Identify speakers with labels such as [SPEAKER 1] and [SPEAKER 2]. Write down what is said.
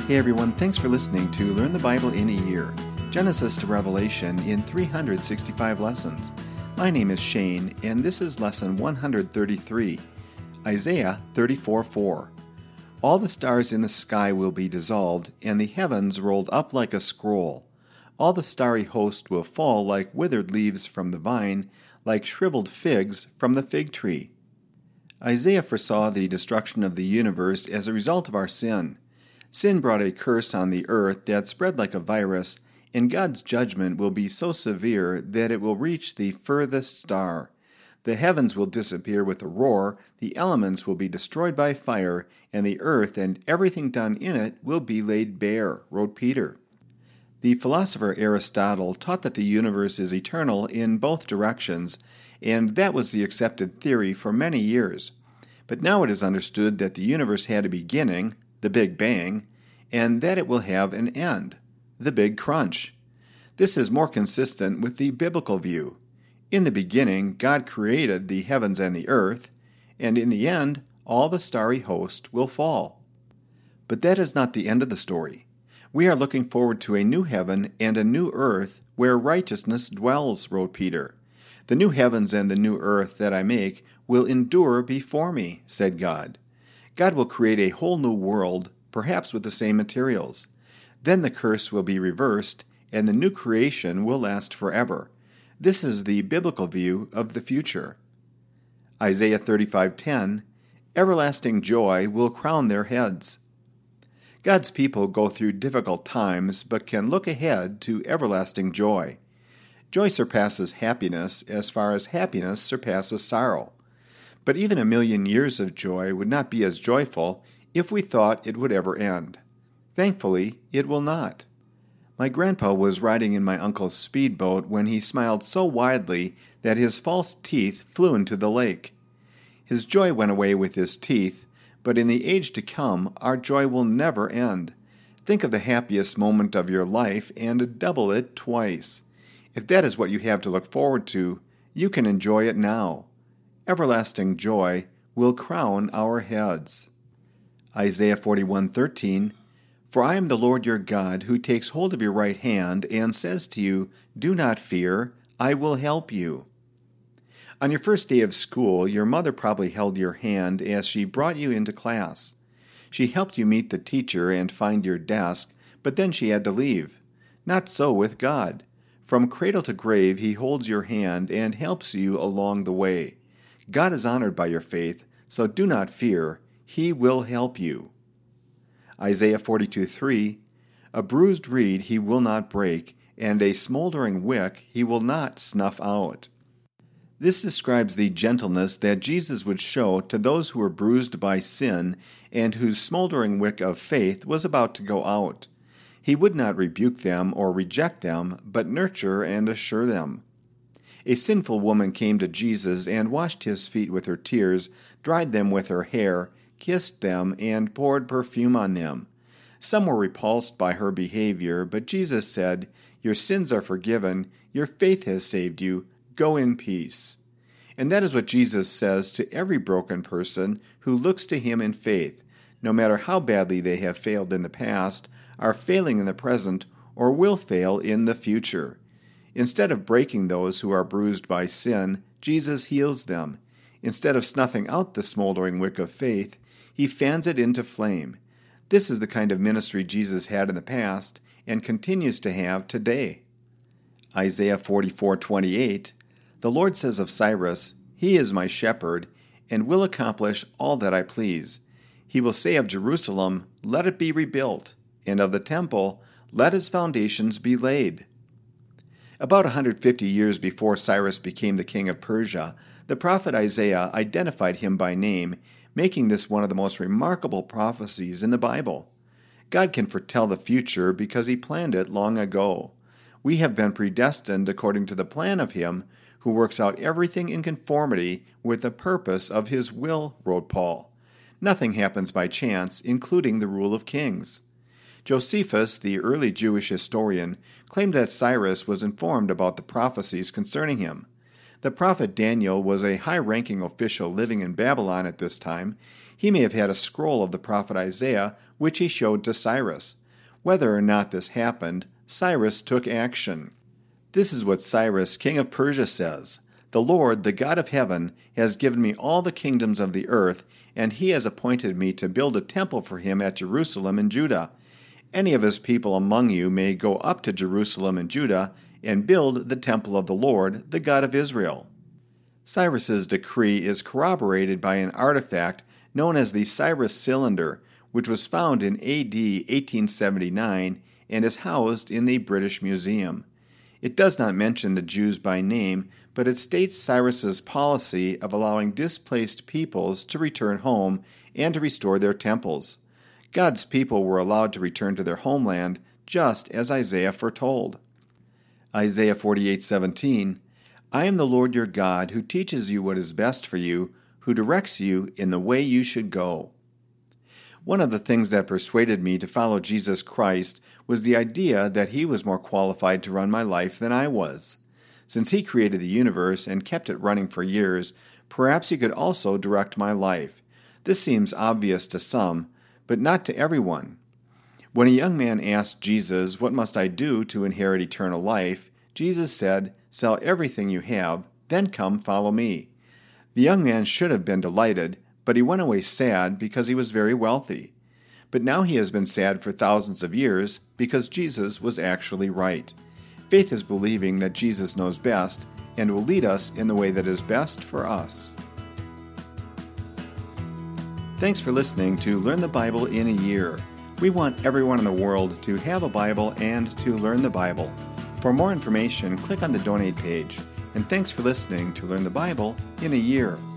[SPEAKER 1] Hey everyone, thanks for listening to Learn the Bible in a Year, Genesis to Revelation in 365 lessons. My name is Shane, and this is lesson 133, Isaiah 34:4. All the stars in the sky will be dissolved, and the heavens rolled up like a scroll. All the starry host will fall like withered leaves from the vine, like shriveled figs from the fig tree. Isaiah foresaw the destruction of the universe as a result of our sin. Sin brought a curse on the earth that spread like a virus, and God's judgment will be so severe that it will reach the furthest star. The heavens will disappear with a roar, the elements will be destroyed by fire, and the earth and everything done in it will be laid bare, wrote Peter. The philosopher Aristotle taught that the universe is eternal in both directions, and that was the accepted theory for many years. But now it is understood that the universe had a beginning, the Big Bang, and that it will have an end, the Big Crunch. This is more consistent with the biblical view. In the beginning, God created the heavens and the earth, and in the end, all the starry host will fall. But that is not the end of the story. We are looking forward to a new heaven and a new earth where righteousness dwells, wrote Peter. The new heavens and the new earth that I make will endure before me, said God. God will create a whole new world, perhaps with the same materials. Then the curse will be reversed, and the new creation will last forever. This is the biblical view of the future. Isaiah 35:10, everlasting joy will crown their heads. God's people go through difficult times, but can look ahead to everlasting joy. Joy surpasses happiness as far as happiness surpasses sorrow. But even a million years of joy would not be as joyful if we thought it would ever end. Thankfully, it will not. My grandpa was riding in my uncle's speedboat when he smiled so widely that his false teeth flew into the lake. His joy went away with his teeth, but in the age to come, our joy will never end. Think of the happiest moment of your life and double it twice. If that is what you have to look forward to, you can enjoy it now. Everlasting joy will crown our heads. Isaiah 41:13, for I am the Lord your God, who takes hold of your right hand and says to you, do not fear, I will help you. On your first day of school, your mother probably held your hand as she brought you into class. She helped you meet the teacher and find your desk, but then she had to leave. Not so with God. From cradle to grave, He holds your hand and helps you along the way. God is honored by your faith, so do not fear. He will help you. Isaiah 42:3, a bruised reed He will not break, and a smoldering wick He will not snuff out. This describes the gentleness that Jesus would show to those who were bruised by sin and whose smoldering wick of faith was about to go out. He would not rebuke them or reject them, but nurture and assure them. A sinful woman came to Jesus and washed His feet with her tears, dried them with her hair, kissed them, and poured perfume on them. Some were repulsed by her behavior, but Jesus said, your sins are forgiven, your faith has saved you, go in peace. And that is what Jesus says to every broken person who looks to Him in faith, no matter how badly they have failed in the past, are failing in the present, or will fail in the future. Instead of breaking those who are bruised by sin, Jesus heals them. Instead of snuffing out the smoldering wick of faith, He fans it into flame. This is the kind of ministry Jesus had in the past and continues to have today. Isaiah 44:28, the Lord says of Cyrus, He is my shepherd, and will accomplish all that I please. He will say of Jerusalem, let it be rebuilt, and of the temple, let its foundations be laid. About 150 years before Cyrus became the king of Persia, the prophet Isaiah identified him by name, making this one of the most remarkable prophecies in the Bible. God can foretell the future because He planned it long ago. We have been predestined according to the plan of Him who works out everything in conformity with the purpose of His will, wrote Paul. Nothing happens by chance, including the rule of kings. Josephus, the early Jewish historian, claimed that Cyrus was informed about the prophecies concerning him. The prophet Daniel was a high-ranking official living in Babylon at this time. He may have had a scroll of the prophet Isaiah, which he showed to Cyrus. Whether or not this happened, Cyrus took action. This is what Cyrus, king of Persia, says: "The Lord, the God of heaven, has given me all the kingdoms of the earth, and he has appointed me to build a temple for him at Jerusalem in Judah. Any of his people among you may go up to Jerusalem in Judah and build the temple of the Lord, the God of Israel." Cyrus's decree is corroborated by an artifact known as the Cyrus Cylinder, which was found in A.D. 1879 and is housed in the British Museum. It does not mention the Jews by name, but it states Cyrus's policy of allowing displaced peoples to return home and to restore their temples. God's people were allowed to return to their homeland, just as Isaiah foretold. Isaiah 48:17, "I am the Lord your God, who teaches you what is best for you, who directs you in the way you should go." One of the things that persuaded me to follow Jesus Christ was the idea that he was more qualified to run my life than I was. Since he created the universe and kept it running for years, perhaps he could also direct my life. This seems obvious to some, but not to everyone. When a young man asked Jesus, "What must I do to inherit eternal life?" Jesus said, "Sell everything you have, then come follow me." The young man should have been delighted, but he went away sad because he was very wealthy. But now he has been sad for thousands of years because Jesus was actually right. Faith is believing that Jesus knows best and will lead us in the way that is best for us. Thanks for listening to Learn the Bible in a Year. We want everyone in the world to have a Bible and to learn the Bible. For more information, click on the donate page. And thanks for listening to Learn the Bible in a Year.